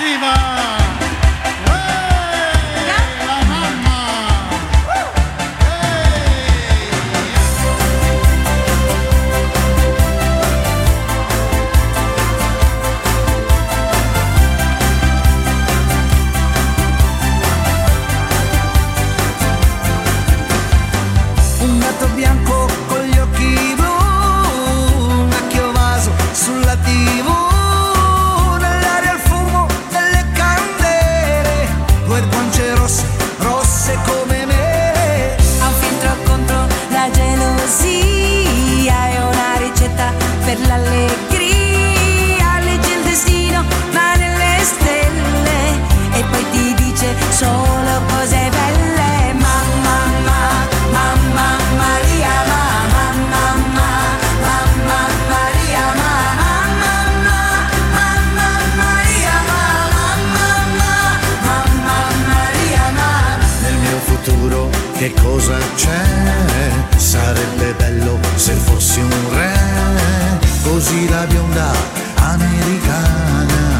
Siva! La mamma! Un gatto bianco con gli occhi blu, un vecchio vaso sulla TV, nell'aria il fumo delle candele, due guance rosse, rosse come me. Ha un filtro contro la gelosia e una ricetta per l'allegria. Legge il destino ma nelle stelle e poi ti dice solo cose belle. Mamma Maria, mamma Maria, mamma Maria, mamma Maria, Nel mio futuro che cosa c'è? Sarebbe bello se fossi un re, così la bionda americana